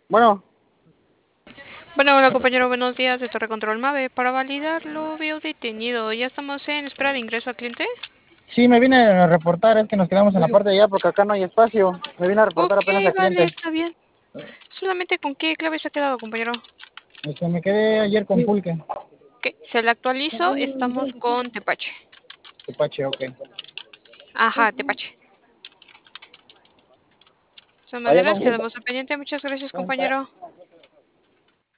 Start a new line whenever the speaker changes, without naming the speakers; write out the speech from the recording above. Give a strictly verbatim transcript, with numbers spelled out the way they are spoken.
Bueno,
Bueno, hola compañero, buenos días de Torre Control Mave. Para validarlo, veo detenido. Ya estamos en espera de ingreso al cliente.
sí, me vine a reportar, es que nos quedamos en la parte de allá porque acá no hay espacio. Me vine a reportar
Ok,
apenas al
vale,
cliente.
está bien. Solamente con qué clave se ha quedado, compañero.
Este, me quedé ayer con Pulque.
Ok, se le actualizo, estamos con Tepache.
Tepache, ok.
Ajá, Tepache. De todas
Allá
maneras,
vamos.
quedamos al pendiente. Muchas gracias, compañero.